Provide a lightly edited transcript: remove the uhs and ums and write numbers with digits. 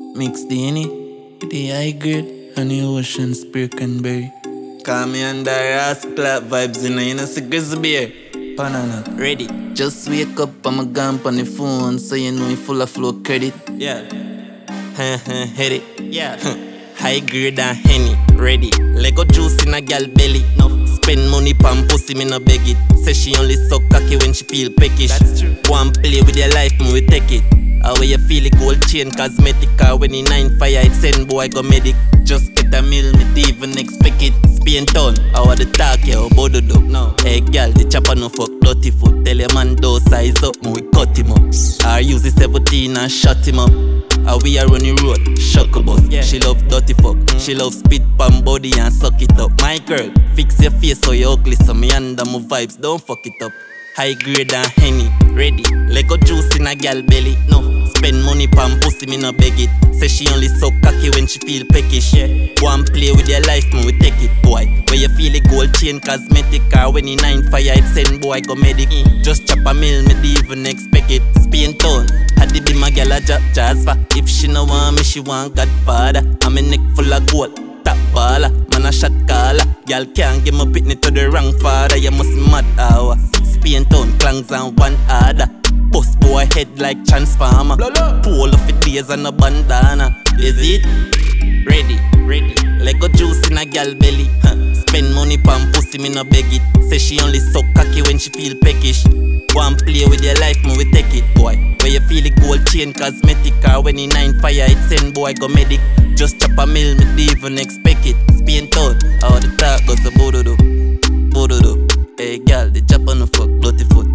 Mix the Henny, the high grade, and the ocean spray cranberry. Call me under ass clap vibes in a you know see grizzly beer. Banana, ready. Just wake up, I'm a gone on the phone, so you know you full of flow credit. Yeah. Hit it. Yeah. High grade and Henny, ready. Lego juice in a gal belly. No spend money pan pussy, me no beg it. Say she only suck cocky when she feel peckish. That's true. One play with your life, me we take it. How you feel it, gold chain, cosmetic. Car when the 9 fire, it send boy go medic. Just get a meal, me don't even expect it. Spain town, how the talk, yeah, bodo do. No. Hey girl, the chopper no fuck dirty foot. Tell your man do size up, me we cut him up. I use the 17 and shut him up. How we are running road, shock a bus. Yeah. She love dirty fuck, she love spit pan body and suck it up. My girl, fix your face so you ugly, so me under my vibes, don't fuck it up. High grade and Henny, ready. Lego juice in a gal belly. No, spend money pan pussy, me no beg it. Say she only suck cocky when she feel peckish. Yeah. One play with your life, me we take it, boy. Where you feel it, gold chain, cosmetic. Car when the 9 fire, it send boy go medic. Just chop a meal, me don't even expect it. Spain town, had to be my gal a drop jazz for. If she no want me, she want Godfather. I'm a neck full of gold, top baller. Man a shot caller. Y'all can't give my pitney to the wrong father. You must mad hour. Spain town, clangs and one order. Bust boy head like transformer. Pull off it days and a bandana. Is it? Ready, ready. Lego juice in a gal belly. Spend money pan pussy, me no beg it. Say she only suck cocky when she feel peckish. One play with your life, me we take it, boy. Where you feel it, gold chain, cosmetic. Car when the 9 fire, it send boy go medic. Just chop a meal, me don't even expect it. Spain town, how the talk goes to bodo do. Bodo do. Hey girl, the chop on the fuck, bloody foot.